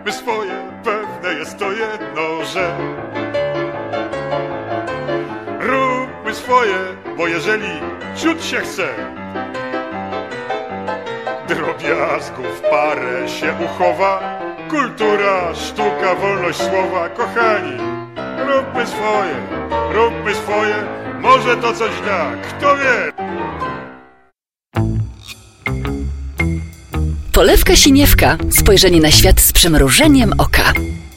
Róbmy swoje, pewne jest to jedno, że róbmy swoje, bo jeżeli ciut się chce, drobiazgów parę się uchowa. Kultura, sztuka, wolność słowa, kochani, róbmy swoje, może to coś da, kto wie. Polewka Siniewka. Spojrzenie na świat z przymrużeniem oka.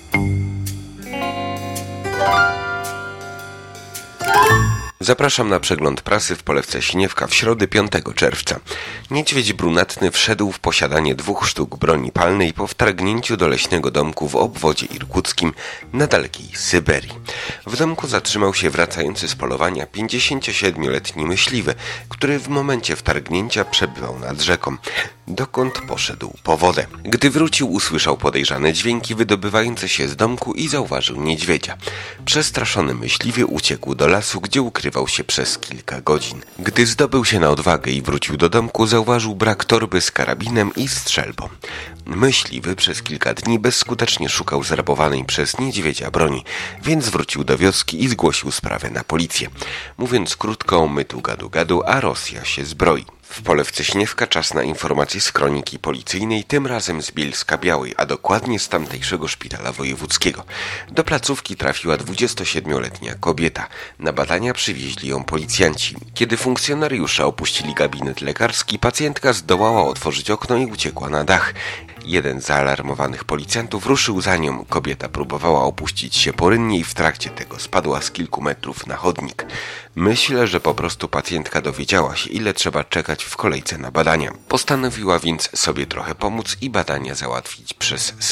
Zapraszam na przegląd prasy w Polewce Siniewka w środę 5 czerwca. Niedźwiedź brunatny wszedł w posiadanie 2 sztuk broni palnej po wtargnięciu do leśnego domku w obwodzie irkuckim na dalekiej Syberii. W domku zatrzymał się wracający z polowania 57-letni myśliwy, który w momencie wtargnięcia przebywał nad rzeką, dokąd poszedł po wodę. Gdy wrócił, usłyszał podejrzane dźwięki wydobywające się z domku i zauważył niedźwiedzia. Przestraszony myśliwy uciekł do lasu, gdzie ukrywał się przez kilka godzin. Gdy zdobył się na odwagę i wrócił do domku, zauważył brak torby z karabinem i strzelbą. Myśliwy przez kilka dni bezskutecznie szukał zrabowanej przez niedźwiedzia broni, więc wrócił do wioski i zgłosił sprawę na policję. Mówiąc krótko, my tu gadu, a Rosja się zbroi. W Polewce Siniewka czas na informacje z kroniki policyjnej, tym razem z Bielska-Białej, a dokładnie z tamtejszego szpitala wojewódzkiego. Do placówki trafiła 27-letnia kobieta. Na badania przywieźli ją policjanci. Kiedy funkcjonariusze opuścili gabinet lekarski, pacjentka zdołała otworzyć okno i uciekła na dach. Jeden z zaalarmowanych policjantów ruszył za nią. Kobieta próbowała opuścić się porynnie i w trakcie tego spadła z kilku metrów na chodnik. Myślę, że po prostu pacjentka dowiedziała się, ile trzeba czekać w kolejce na badania. Postanowiła więc sobie trochę pomóc i badania załatwić przez